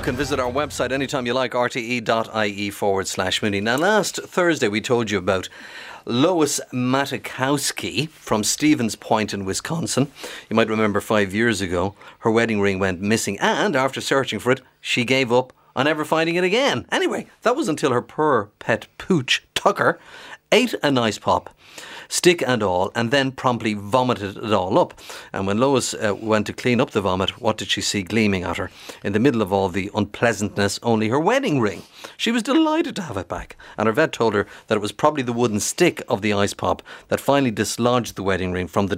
can visit our website anytime you like, rte.ie/Mooney. Now, last Thursday we told you about Lois Matikowski from Stevens Point in Wisconsin. You might remember 5 years ago, her wedding ring went missing, and after searching for it, she gave up on ever finding it again. Anyway, that was until her poor pet pooch, Tucker, ate a nice pop, stick and all, and then promptly vomited it all up. And when Lois went to clean up the vomit, what did she see gleaming at her? In the middle of all the unpleasantness, only her wedding ring. She was delighted to have it back, and her vet told her that it was probably the wooden stick of the ice pop that finally dislodged the wedding ring from the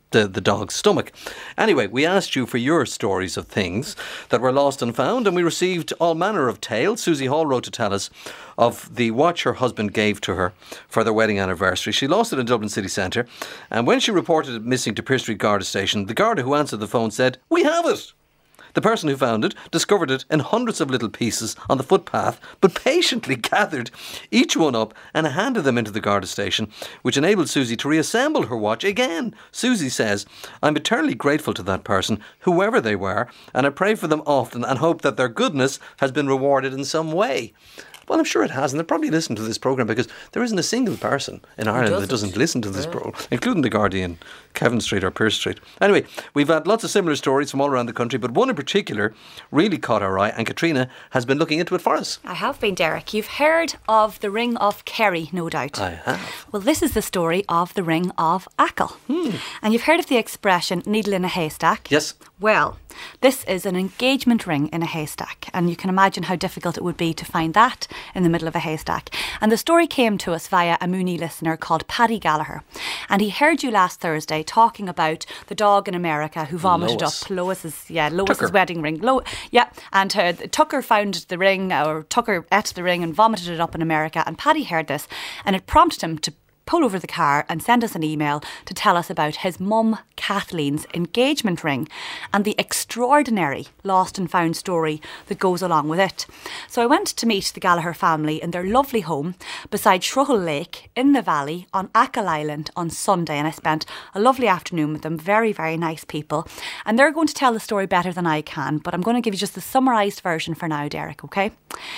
dog's stomach. Anyway, we asked you for your stories of things that were lost and found, and we received all manner of tales. Susie Hall wrote to tell us of the watch her husband gave to her for their wedding anniversary. She lost it in Dublin city centre, and when she reported it missing to Pearse Street Garda station, the Garda who answered the phone said, "We have it!" The person who found it discovered it in hundreds of little pieces on the footpath, but patiently gathered each one up and handed them into the Garda station, which enabled Susie to reassemble her watch again. Susie says, "I'm eternally grateful to that person, whoever they were, and I pray for them often and hope that their goodness has been rewarded in some way." Well, I'm sure it has, and they probably listen to this programme because there isn't a single person in Ireland that doesn't listen to this programme, including the Guardian, Kevin Street or Pearse Street. Anyway, we've had lots of similar stories from all around the country, but one in particular really caught our eye, and Katrina has been looking into it for us. I have been, Derek. You've heard of the Ring of Kerry, no doubt. I have. Well, this is the story of the Ring of Achill. And you've heard of the expression needle in a haystack? Yes. Well, this is an engagement ring in a haystack, and you can imagine how difficult it would be to find that in the middle of a haystack. And the story came to us via a Mooney listener called Paddy Gallagher, and he heard you last Thursday talking about the dog in America who vomited up Lois's wedding ring. And Tucker found the ring, or Tucker ate the ring and vomited it up in America, and Paddy heard this, and it prompted him to pull over the car and send us an email to tell us about his mum Kathleen's engagement ring and the extraordinary lost and found story that goes along with it. So I went to meet the Gallagher family in their lovely home beside Shruggle Lake in the valley on Achill Island on Sunday, and I spent a lovely afternoon with them. Very, very nice people, and they're going to tell the story better than I can, but I'm going to give you just the summarised version for now, Derek, okay?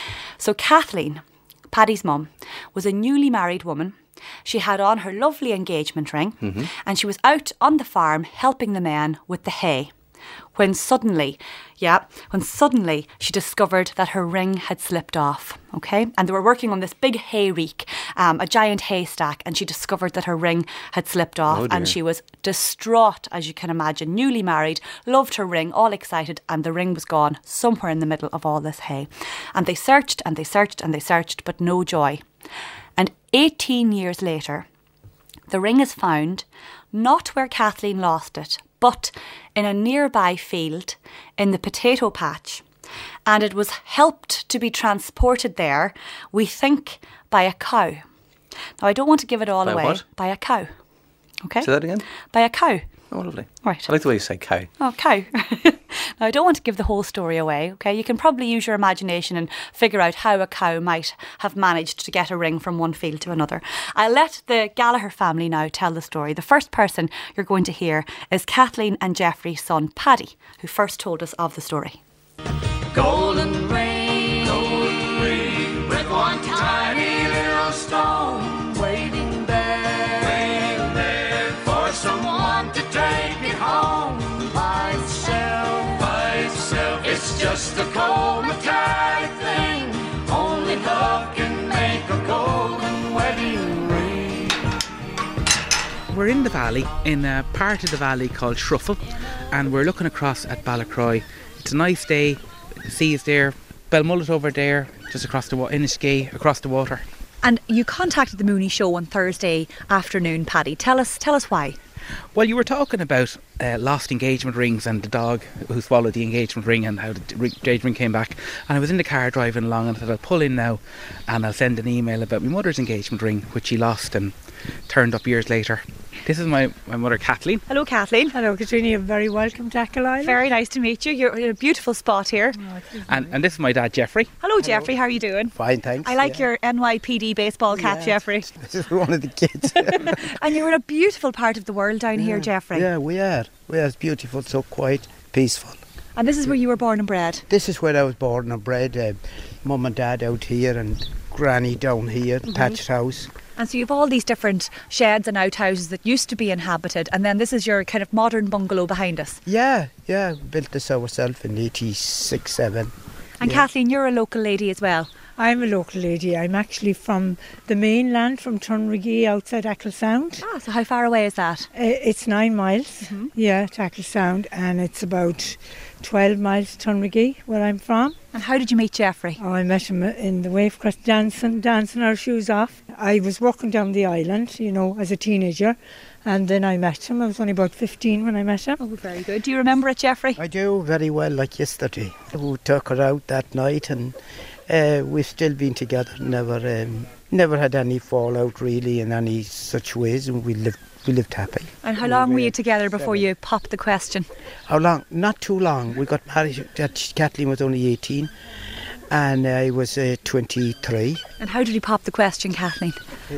So Kathleen, Paddy's mum, was a newly married woman. She had on her lovely engagement ring, and she was out on the farm helping the men with the hay when suddenly she discovered that her ring had slipped off, okay? And they were working on this big hay reek, a giant haystack, and she discovered that her ring had slipped off, and she was distraught, as you can imagine, newly married, loved her ring, all excited, and the ring was gone somewhere in the middle of all this hay. And they searched and they searched and they searched, but no joy. And 18 years later, the ring is found, not where Kathleen lost it, but in a nearby field in the potato patch. And it was helped to be transported there, we think, by a cow. Now, I don't want to give it all away. What? By a cow. Okay? Say that again? By a cow. Oh, lovely. Right. I like the way you say cow. Oh, cow. Now, I don't want to give the whole story away, okay? You can probably use your imagination and figure out how a cow might have managed to get a ring from one field to another. I'll let the Gallagher family now tell the story. The first person you're going to hear is Kathleen and Jeffrey's son, Paddy, who first told us of the story. Golden ring, with one tiny little stone waiting there for someone to take it home by itself. It's just a cold metallic thing, only love can make a golden wedding ring. We're in the valley, in a part of the valley called Shruffle, and we're looking across at Ballacroy. It's a nice day, the sea is there, Belmullet over there, just across the Innisgay, across the water. And you contacted the Mooney Show on Thursday afternoon, Paddy. Tell us why. Well, you were talking about lost engagement rings and the dog who swallowed the engagement ring and how the engagement ring came back. And I was in the car driving along and I thought I'll pull in now and I'll send an email about my mother's engagement ring, which she lost and turned up years later. This is my mother, Kathleen. Hello, Kathleen. Hello, Katrina. You're very welcome to Achill Island. Very nice to meet you. You're in a beautiful spot here. And this is my dad, Jeffrey. Hello, Jeffrey. How are you doing? Fine, thanks. I like your NYPD baseball cap, Jeffrey. This is one of the kids. And you're in a beautiful part of the world down here, Jeffrey. Yeah, we are. It's beautiful, so quiet, peaceful. And this is where you were born and bred? This is where I was born and bred. Mum and Dad out here and Granny down here, thatched house. And so you have all these different sheds and outhouses that used to be inhabited, and then this is your kind of modern bungalow behind us. Yeah, built this ourselves in 86, 7. And Kathleen, you're a local lady as well. I'm a local lady. I'm actually from the mainland, from Tunriggy, outside Acklesound. Ah, so how far away is that? It's 9 miles, to Acklesound, and it's about 12 miles to Tunriggy, where I'm from. And how did you meet Geoffrey? Oh, I met him in the Wavecrest dancing our shoes off. I was walking down the island, as a teenager, and then I met him. I was only about 15 when I met him. Oh, very good. Do you remember it, Geoffrey? I do very well, like yesterday. We took her out that night, and we've still been together. Never had any fallout really in any such ways, and we lived happy. And how long were you together before you popped the question? How long? Not too long. We got married. Kathleen was only 18, and I was 23. And how did he pop the question, Kathleen?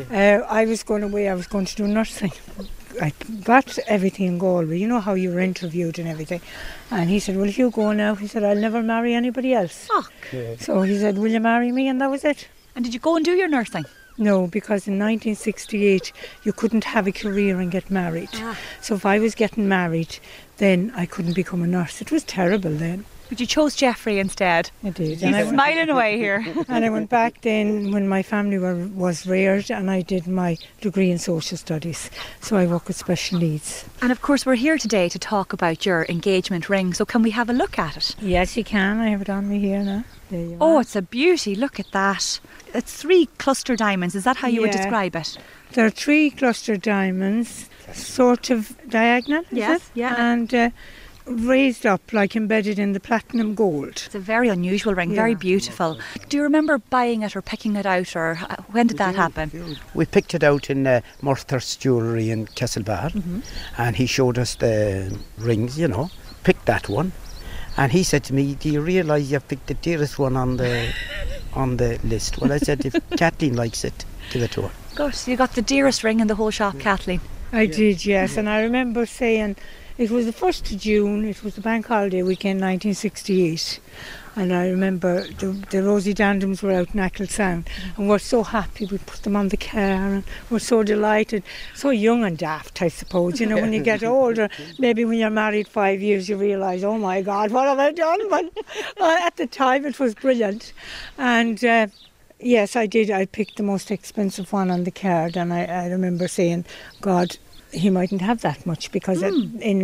I was going away. I was going to do nursing. I got everything in Galway. You know how you were interviewed and everything. And he said, well, if you go now, he said, I'll never marry anybody else. Oh. So he said, will you marry me? And that was it. And did you go and do your nursing? No, because in 1968 you couldn't have a career and get married. So if I was getting married, then I couldn't become a nurse. It was terrible then. But you chose Geoffrey instead. I did. He's smiling away here. And I went back then when my family was reared, and I did my degree in social studies. So I work with special needs. And of course we're here today to talk about your engagement ring. So can we have a look at it? Yes, you can. I have it on me here now. There you Oh, are. it's a beauty. Look at that. It's 3 cluster diamonds. Is that how you would describe it? There are 3 cluster diamonds, sort of diagonal, Yes, is it? yeah. And raised up, like embedded in the platinum gold. It's a very unusual ring, very beautiful. Do you remember buying it or picking it out, or when did that happen? We picked it out in Murthurst Jewellery in Castlebar, and he showed us the rings, picked that one. And he said to me, do you realise you've picked the dearest one on the list? Well, I said, if Kathleen likes it, give it to her. Gosh, you got the dearest ring in the whole shop, Kathleen. I did, yes. And I remember saying, it was the 1st of June, it was the bank holiday weekend 1968. And I remember the Rosie Dandums were out in Acklesound, and we're so happy. We put them on the car and we're so delighted. So young and daft, I suppose. When you get older, maybe when you're married 5 years, you realise, oh my God, what have I done? But at the time, it was brilliant. And yes, I did. I picked the most expensive one on the card, and I remember saying, God, he mightn't have that much, because in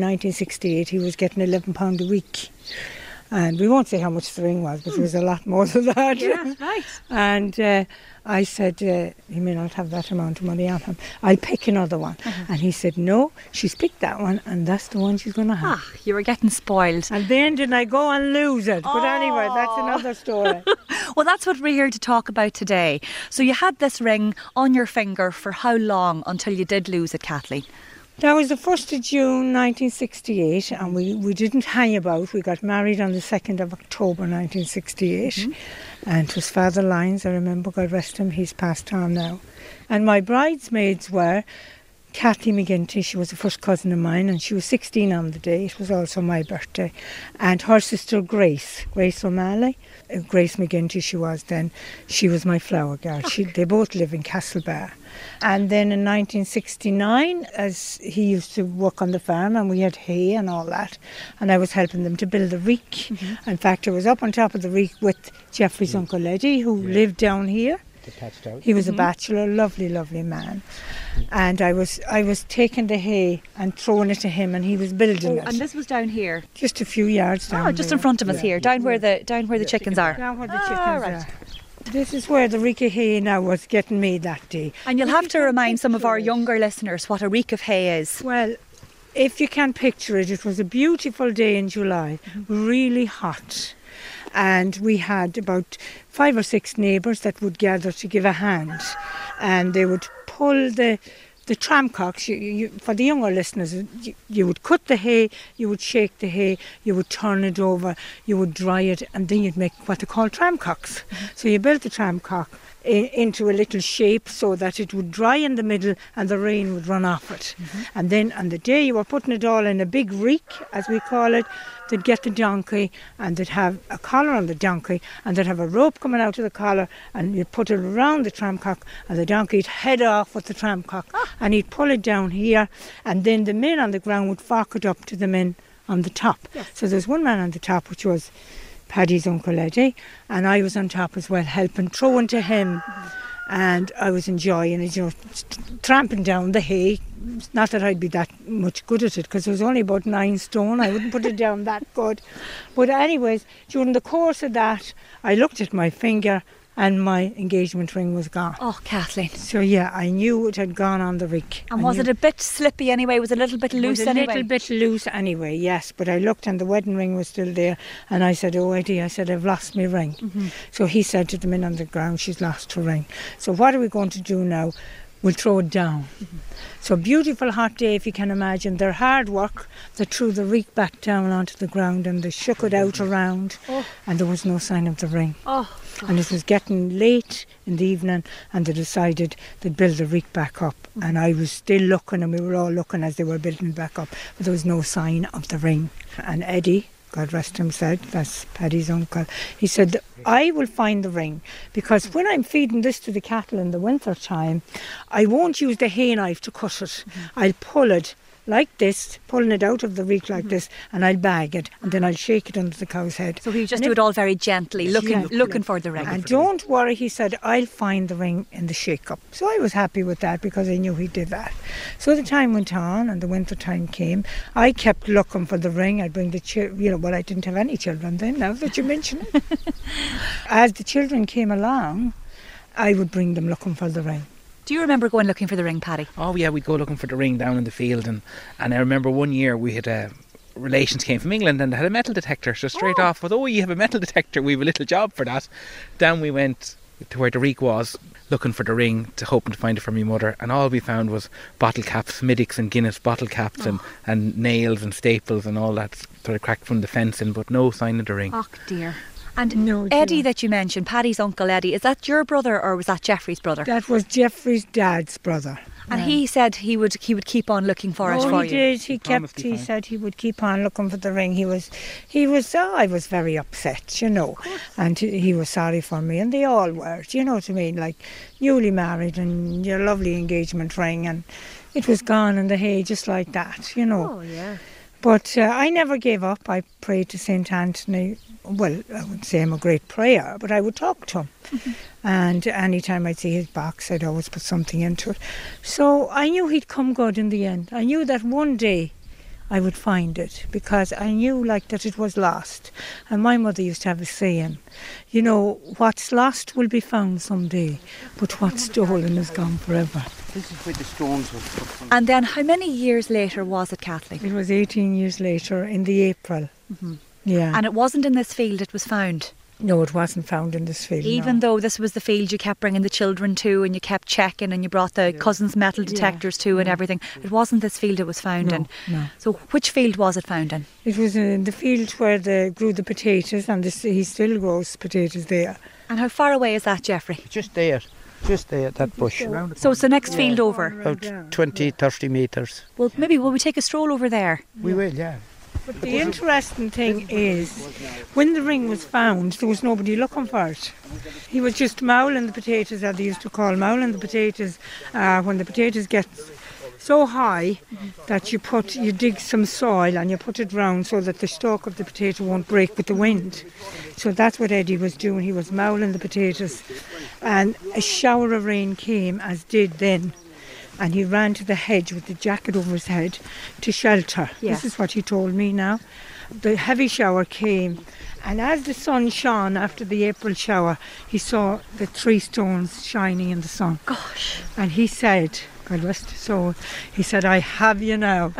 1968 he was getting £11 a week. And we won't say how much the ring was, but it was a lot more than that. Yeah, right. And I said, he may not have that amount of money on him. I'll pick another one. And he said, no, she's picked that one, and that's the one she's going to have. Ah, you were getting spoiled. And then did I go and lose it? But anyway, that's another story. Well, that's what we're here to talk about today. So you had this ring on your finger for how long until you did lose it, Kathleen? That was the 1st of June 1968, and we didn't hang about. We got married on the 2nd of October 1968, and it was Father Lyons, I remember, God rest him, he's passed on now. And my bridesmaids were Kathy McGinty, she was a first cousin of mine, and she was 16 on the day. It was also my birthday. And her sister Grace O'Malley, Grace McGinty she was then, she was my flower girl. They both live in Castlebar. And then in 1969, as he used to work on the farm and we had hay and all that, and I was helping them to build the reek. In fact, I was up on top of the reek with Geoffrey's Uncle Eddie, who lived down here. He was a bachelor, lovely, lovely man. And I was taking the hay and throwing it to him, and he was building it. And this was down here? Just a few yards down. Oh, just in front of us here, down where the chickens are. Down where the chickens are. This is where the reek of hay now was getting made that day. And you'll have to remind some of our younger listeners what a reek of hay is. Well, if you can picture it, it was a beautiful day in July, really hot. And we had about 5 or 6 neighbours that would gather to give a hand. And they would pull the tramcocks. For the younger listeners, you would cut the hay, you would shake the hay, you would turn it over, you would dry it, and then you'd make what they call tramcocks. So you built the tramcock, into a little shape so that it would dry in the middle and the rain would run off it. And then on the day you were putting it all in a big reek, as we call it, they'd get the donkey and they'd have a collar on the donkey and they'd have a rope coming out of the collar and you'd put it around the tramcock and the donkey'd head off with the tramcock and he'd pull it down here and then the men on the ground would fork it up to the men on the top. So there's one man on the top, which was Paddy's Uncle Eddie, and I was on top as well, helping, throwing to him, and I was enjoying it, tramping down the hay. Not that I'd be that much good at it, because it was only about 9 stone. I wouldn't put it down that good. But anyways, during the course of that, I looked at my finger, and my engagement ring was gone. Oh, Kathleen. So yeah, I knew it had gone on the rig. And was it a bit slippy anyway? Was it a little bit loose anyway? It was a little bit loose anyway, yes. But I looked and the wedding ring was still there. And I said, oh, Eddie, I said, I've lost my ring. So he said to the men on the ground, she's lost her ring. So what are we going to do now? We'll throw it down. So beautiful hot day, if you can imagine. Their hard work, they threw the reek back down onto the ground and they shook it out around and there was no sign of the ring. And it was getting late in the evening and they decided they'd build the reek back up. And I was still looking and we were all looking as they were building it back up, but there was no sign of the ring. And Eddie, God rest him, said, that's Paddy's uncle, he said, I will find the ring because when I'm feeding this to the cattle in the winter time, I won't use the hay knife to cut it. I'll pull it like this, pulling it out of the reek like this, and I'll bag it and then I'll shake it under the cow's head. So he just do it all very gently, looking for the ring. And don't worry, he said, I'll find the ring in the shake-up. So I was happy with that because I knew he did that. So the time went on and the winter time came. I kept looking for the ring. I'd bring the children, well, I didn't have any children then, now that you mention it. As the children came along, I would bring them looking for the ring. Do you remember going looking for the ring, Paddy? Oh yeah, we'd go looking for the ring down in the field, and I remember one year we had relations came from England and they had a metal detector. So straight off, with you have a metal detector, we have a little job for that. Down we went to where the reek was, looking for the ring, hoping to find it for my mother, and all we found was bottle caps, Middicks and Guinness bottle caps, and nails and staples and all that sort of cracked from the fencing, but no sign of the ring. Oh dear. And Eddie that you mentioned, Paddy's uncle Eddie, is that your brother or was that Geoffrey's brother? That was Geoffrey's dad's brother. And he said he would keep on looking for it for you. Oh, he did. He said he would keep on looking for the ring. I was very upset, and he was sorry for me, and they all were, do you know what I mean? Like newly married and your lovely engagement ring, and it was gone in the hay just like that, Oh, yeah. But I never gave up. I prayed to St. Anthony. Well, I wouldn't say I'm a great prayer, but I would talk to him. And any time I'd see his box, I'd always put something into it. So I knew he'd come good in the end. I knew that one day I would find it because I knew that it was lost. And my mother used to have a saying, what's lost will be found someday, but what's stolen is gone forever. This is where the stones were put from. And then how many years later was it, Kathleen? It was 18 years later in the April. Yeah. And it wasn't in this field it was found? No, it wasn't found in this field. Even though this was the field you kept bringing the children to and you kept checking and you brought the cousins' metal detectors to and everything, it wasn't this field it was found in? No. So which field was it found in? It was in the field where they grew the potatoes, and he still grows potatoes there. And how far away is that, Geoffrey? Just there, that bush. So it's the next field over? About 20, 30 metres. Well, maybe will we take a stroll over there? We will, yeah. But the interesting thing is, when the ring was found, there was nobody looking for it. He was just mouling the potatoes, as they used to call mouling the potatoes. When the potatoes get so high that you dig some soil and you put it round so that the stalk of the potato won't break with the wind. So that's what Eddie was doing. He was mouling the potatoes, and a shower of rain came, as did then. And he ran to the hedge with the jacket over his head to shelter. Yes. This is what he told me now. The heavy shower came, and as the sun shone after the April shower, he saw the 3 stones shining in the sun. Gosh. And he said, God rest his soul, he said, I have you now.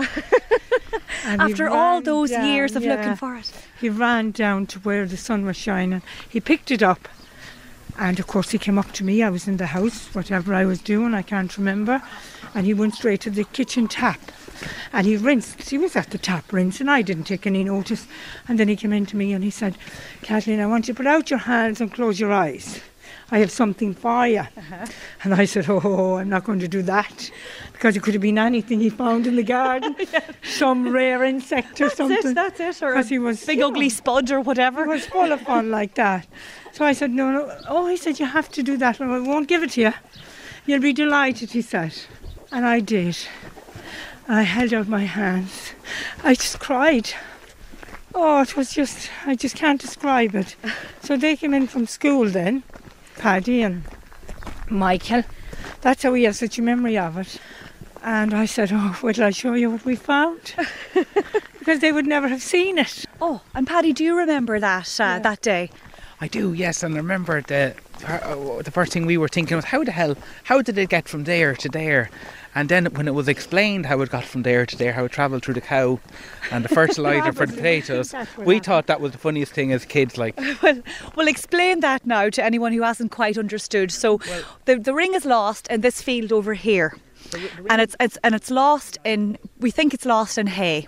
And after all those years of looking for it. He ran down to where the sun was shining. He picked it up. And of course he came up to me. I was in the house, whatever I was doing, I can't remember. And he went straight to the kitchen tap. And he rinsed. He was at the tap rinsing. I didn't take any notice. And then he came in to me and he said, Kathleen, I want you to put out your hands and close your eyes. I have something for you. And I said, oh, I'm not going to do that, because it could have been anything he found in the garden, some rare insect or something. That's it. Or 'Cause he was big ugly spud or whatever. He was full of fun like that. So I said, no. Oh, he said, you have to do that. I won't give it to you. You'll be delighted, he said. And I did. I held out my hands. I just cried. Oh, it was just, I just can't describe it. So they came in from school then, Paddy and Michael. That's how he has such a memory of it. And I said, oh, wait till I show you what we found. Because they would never have seen it. Oh, and Paddy, do you remember that that day? I do, yes, and I remember the first thing we were thinking was, how did it get from there to there? And then when it was explained how it got from there to there, how it travelled through the cow and the fertiliser for the potatoes, we thought that was the funniest thing as kids. Like, Well, explain that now to anyone who hasn't quite understood. So the ring is lost in this field over here, and it's lost in, we think it's lost in hay.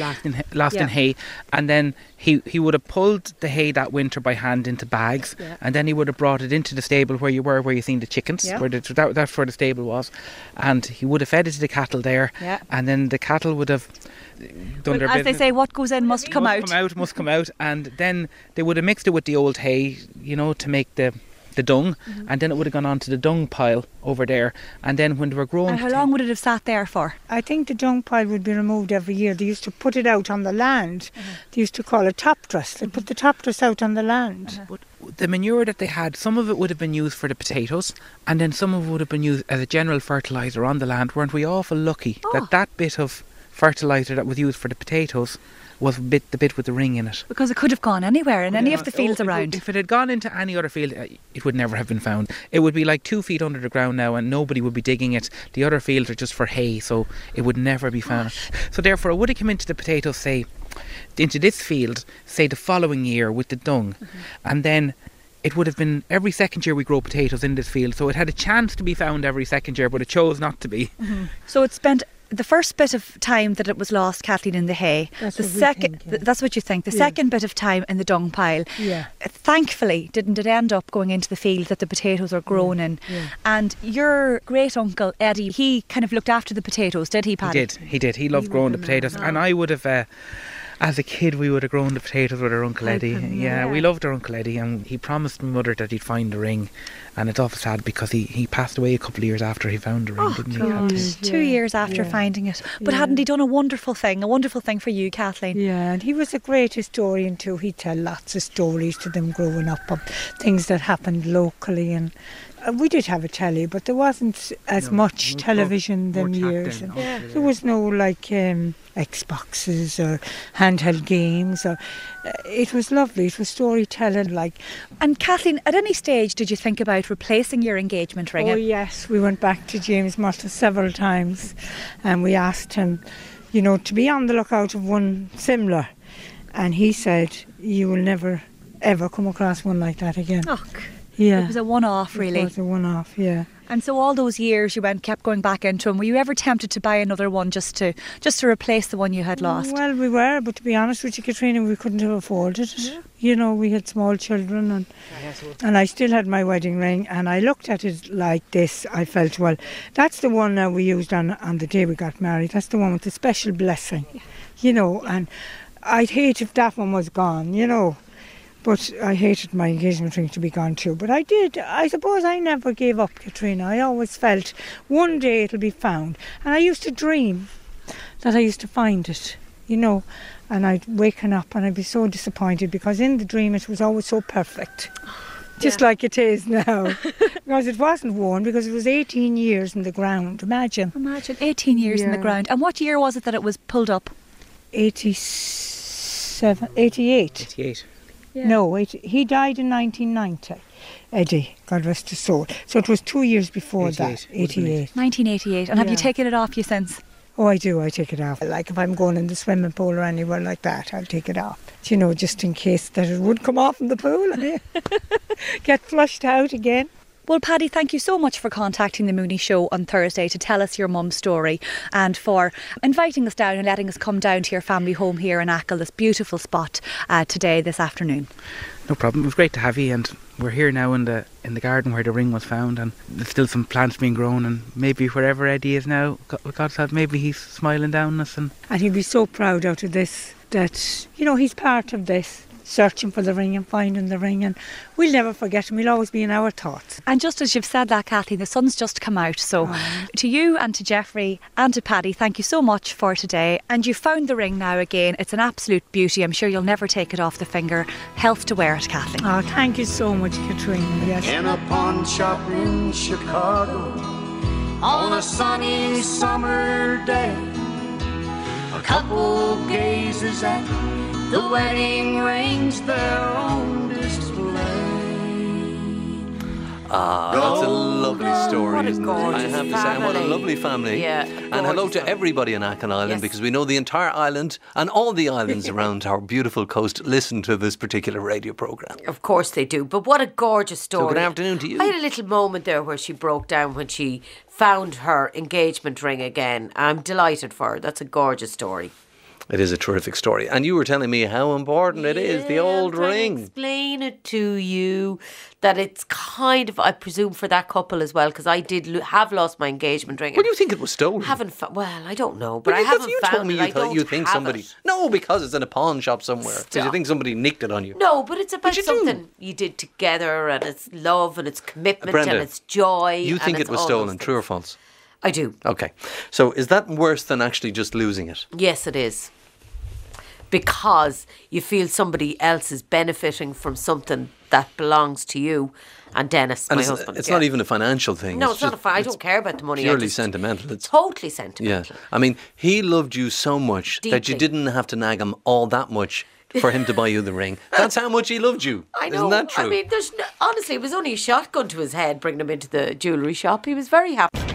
Lost in hay, and then he would have pulled the hay that winter by hand into bags, and then he would have brought it into the stable where you seen the chickens, that's where the stable was, and he would have fed it to the cattle there, and then the cattle would have done their business. As they say, what goes in must come out. Must come out, and then they would have mixed it with the old hay, to make the dung, and then it would have gone on to the dung pile over there, and then when they were grown... And how long would it have sat there for? I think the dung pile would be removed every year. They used to put it out on the land. They used to call it top dress. They put the top dress out on the land. But the manure that they had, some of it would have been used for the potatoes, and then some of it would have been used as a general fertiliser on the land. Weren't we awful lucky that bit of fertiliser that was used for the potatoes was the bit with the ring in it? Because it could have gone anywhere in any of the fields around. If it had gone into any other field, it would never have been found. It would be like 2 feet under the ground now, and nobody would be digging it. The other fields are just for hay, so it would never be found. So therefore it would have come into the potatoes, say, into this field, say the following year with the dung, and then it would have been every second year we grow potatoes in this field, so it had a chance to be found every second year, but it chose not to be. So it spent the first bit of time that it was lost, Kathleen, in the hay. That's the what we second, think, yeah. that's what you think. The second bit of time in the dung pile. Yeah. Thankfully, didn't it end up going into the field that the potatoes are grown in? Yeah. And your great uncle Eddie, he kind of looked after the potatoes, did he, Paddy? He did. He loved growing the potatoes, and I would have. As a kid, we would have grown the potatoes with our Uncle Eddie. We loved our Uncle Eddie, and he promised my mother that he'd find the ring. And it's awful sad because he passed away a couple of years after he found the ring, didn't he? God. 2 years after finding it. But hadn't he done a wonderful thing for you, Kathleen? Yeah, and he was a great historian too. He'd tell lots of stories to them growing up of things that happened locally, and we did have a telly, but there wasn't as much television them years. And there was no Xboxes or handheld games. It was lovely. It was storytelling. And Kathleen, at any stage did you think about replacing your engagement ring? Oh yes, we went back to James Malta several times, and we asked him, to be on the lookout of one similar, and he said, "You will never ever come across one like that again." Yeah. It was a one-off, really. It was a one-off, yeah. And so all those years you kept going back into them. Were you ever tempted to buy another one just to replace the one you had lost? Well, we were, but to be honest with you, Katrina, we couldn't have afforded it. Yeah. We had small children, and I still had my wedding ring, and I looked at it like this. I felt, well, that's the one we used on the day we got married. That's the one with the special blessing, and I'd hate if that one was gone, But I hated my engagement ring to be gone too. But I did. I suppose I never gave up, Katrina. I always felt one day it'll be found. And I used to dream that I used to find it, And I'd waken up and I'd be so disappointed because in the dream it was always so perfect. Just like it is now. Because it wasn't worn, because it was 18 years in the ground. Imagine 18 years in the ground. And what year was it that it was pulled up? 88. 88. Yeah. No, he died in 1990, Eddie, God rest his soul. So it was 2 years before 88, that, 88. 1988. And have you taken it off you since? Oh, I do, I take it off. Like if I'm going in the swimming pool or anywhere like that, I'll take it off. Just in case that it would come off in the pool and get flushed out again. Well, Paddy, thank you so much for contacting the Mooney Show on Thursday to tell us your mum's story and for inviting us down and letting us come down to your family home here in Achill, this beautiful spot today, this afternoon. No problem. It was great to have you, and we're here now in the garden where the ring was found, and there's still some plants being grown, and maybe wherever Eddie is now, God's help, maybe he's smiling down on us. And he'll be so proud out of this that, you know, he's part of this, searching for the ring and finding the ring, and we'll never forget him. He'll always be in our thoughts. And just as you've said that, Kathleen, the sun's just come out, so to you and to Jeffrey and to Paddy, thank you so much for today. And you found the ring now again. It's an absolute beauty. I'm sure you'll never take it off the finger. Health to wear it, Kathleen. Oh, thank you so much, Katrina. Yes. In a pawn shop in Chicago on a sunny summer day, a couple gazes at the wedding rings there on display. That's a lovely story, What a isn't it? gorgeous I have to say, what a family. lovely family. Yeah, and hello gorgeous to family. everybody in Achill Island, Yes. because we know the entire island and all the islands around our beautiful coast listen to this particular radio programme. Of course they do. But what a gorgeous story. So good afternoon to you. I had a little moment there where she broke down when she found her engagement ring again. I'm delighted for her. That's a gorgeous story. It is a terrific story. And you were telling me how important it is, the old I'm trying to ring. explain it to you that it's kind of, I presume, for that couple as well, because I did have lost my engagement ring. What do you think it was stolen? Well, I don't know, but I you- haven't you found told me it. I you, thought don't you think have somebody... it. No, because it's in a pawn shop somewhere. Because you Stop. think somebody nicked it on you. No, but it's about you do. something you did together, and it's love, and it's commitment, Brenda, and it's joy. You and think it's it was all stolen, those true or things. false? I do. Okay. So is that worse than actually just losing it? Yes, it is. Because you feel somebody else is benefiting from something that belongs to you. And Dennis, And my it's, husband. it's yeah. not even a financial thing. No, it's not a just- I don't care about the money. I Purely just- sentimental. It's Totally yeah. sentimental. I mean, he loved you so much that you Deeply. didn't have to nag him all that much for him to buy you the ring. That's how much he loved you. I know. Isn't that true? I mean, honestly, it was only a shotgun to his head bringing him into the jewellery shop. He was very happy.